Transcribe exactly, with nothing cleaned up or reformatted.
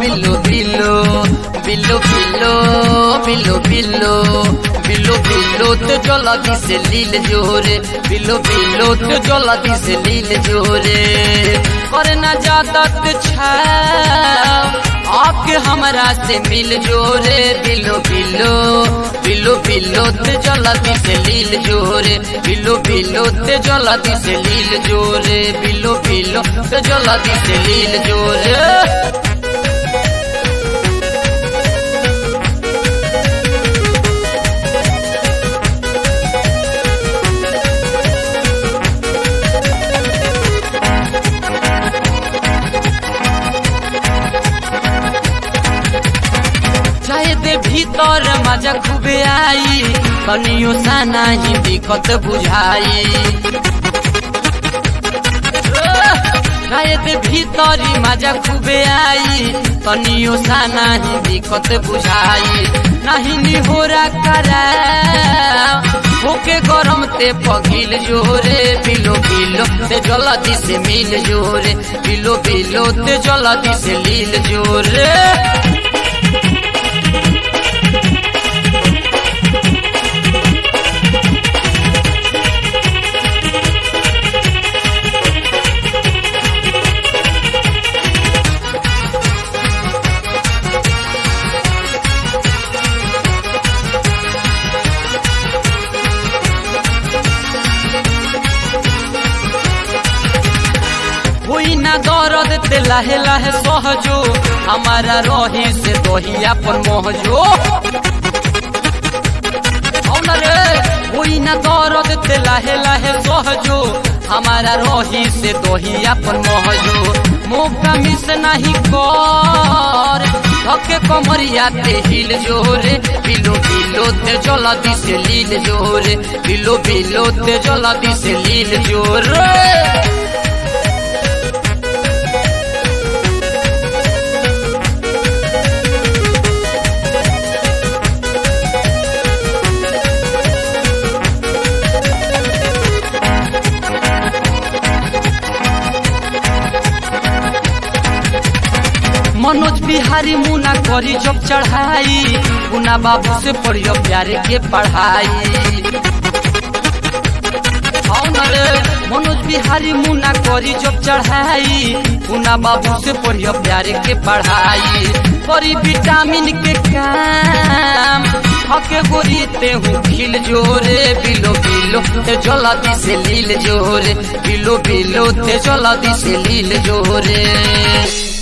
बिल्लो बिल्लो बिल्लो बिल्लो बिल्लो बिल्लो बिल्लो बिल्लो तो जला दिसे लील जोरे बिल्लो बिल्लो तो जला दिसे लील जोरे करना ज्यादा छा आपके हमरा से मिल जोरे बिल्लो बिल्लो बिल्लो बिल्लो ते जला दिसे लील जोरे बिल्लो बिल्लो ते जला दिसे लील जोरे बिल्लो बिल्लो ते जला दिसे लील जोरे। दे भीतर मजा खूबे आई कनियो सा नहीं दिक्कत बुझाई दे भीतरी मजा खूबे आई कनियो सा नहीं दिक्कत बुझाई नहीं निहोरा करा होके गरम ते पगिल जोरे बिलो बिलो ते जला दिसे मिल जोरे बिलो बिलो ते जला दिसे लील जोरे। होई ना दर्द ते लाहे लाहे सहजो हमारा रही से दही अपन मोहजो रे होई ना दर्द ते लाहे लाहे सहजो हमारा रही से दही अपन मोहजो मौका मिस नहीं कर धके कमरिया ते हिल जोरे बिलो बिलो ते जला दिसे लील जोरे बिलो बिलो ते जला दिसे लील जोरे। मनोज बिहारी मुना करी जब चढ़ाई गुना बाबू से पढ़ियो प्यारे के पढ़ाई मनोज बिहारी मुना करी जब चढ़ाई गुना बाबू से पढ़ियो प्यारे के पढ़ाई करी विटामिन के काम हके गोरी ते हूँ खिल जोरे बिलो बिलो ते जला दिसे लील जोरे बिलो बिलो ते जला दिसे लील जोरे।